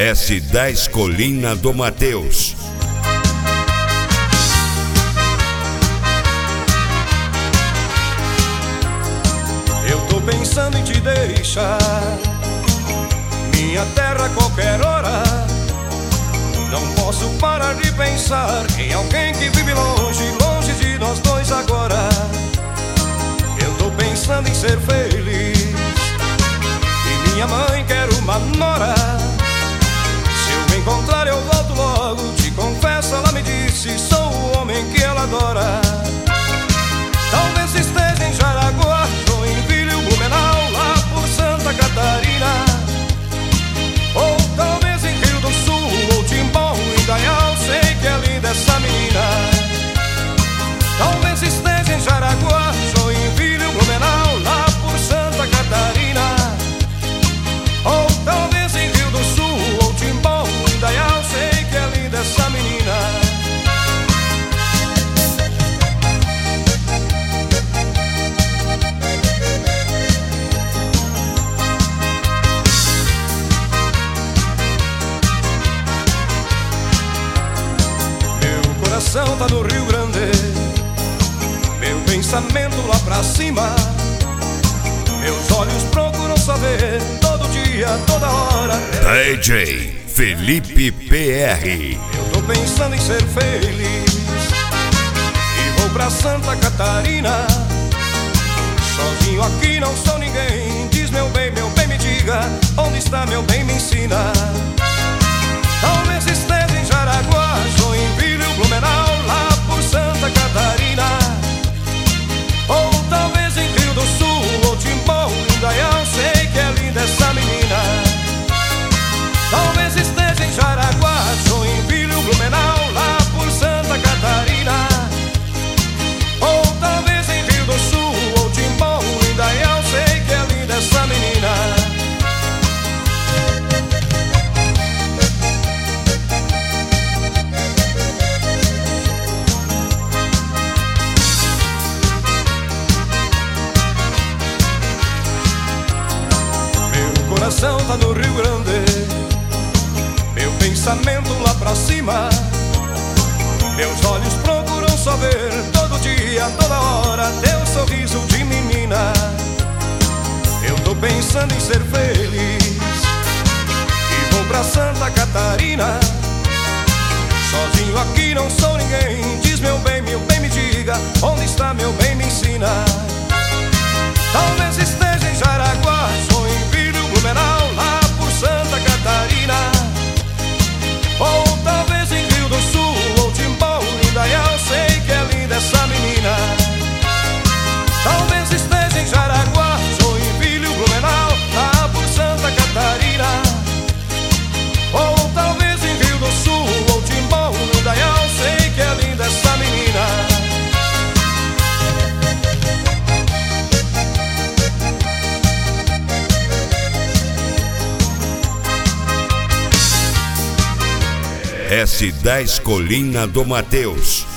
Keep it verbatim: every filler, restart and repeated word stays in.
S dez Colina do Mateus. Eu tô pensando em te deixar, minha terra a qualquer hora. Não posso parar de pensar em alguém que vive longe, longe de nós dois agora. Eu tô pensando em ser feliz, e minha mãe quer uma nora. Se eu encontrar eu volto logo, te confesso, ela me disse, sou o homem que ela adora. Talvez esteja em Jaraguá, Joinville, Blumenau, lá por Santa Catarina. Ou talvez em Rio do Sul, ou Timbó, Indaial, sei que é linda essa menina. Talvez esteja em Jaraguá, Joinville, Blumenau, lá por Santa Catarina. Ou talvez em Rio do Sul, ou Timbó, Indaial, sei que é linda essa menina. Tá no Rio Grande, meu pensamento lá pra cima. Meus olhos procuram saber todo dia, toda hora. D J Felipe P R. Eu tô pensando em ser feliz e vou pra Santa Catarina. Sozinho aqui não sou ninguém. Diz meu bem, meu bem, me diga, onde está meu bem, me ensina. Talvez esteja em Jaraguá, Joinville, Blumenau, lá por Santa Catarina. Ou talvez em Rio do Sul, ou Timbó, Indaial, sei que é linda essa menina. Talvez esteja em Jaraguá, Joinville, Blumenau, lá por Santa Catarina. Ou talvez em Rio do Sul, ou Timbó, Indaial, sei que é linda essa menina. Coração tá no Rio Grande, meu pensamento lá pra cima. Meus olhos procuram só ver todo dia, toda hora, teu sorriso de menina. Eu tô pensando em ser feliz e vou pra Santa Catarina. Sozinho aqui não sou ninguém. Diz meu bem, meu bem, me diga, onde está meu bem, me ensina. Talvez esteja em Jaraguá, Joinville, Blumenau, lá por Santa Catarina. Ou talvez em Rio do Sul, ou Timbó, Indaial, sei que é linda essa menina. Talvez esteja em Jaraguá, Joinville, Blumenau, lá por Santa Catarina. Ou talvez em Rio do Sul, ou Timbó, Indaial, sei que é linda essa menina. S dez Colina do Mateus.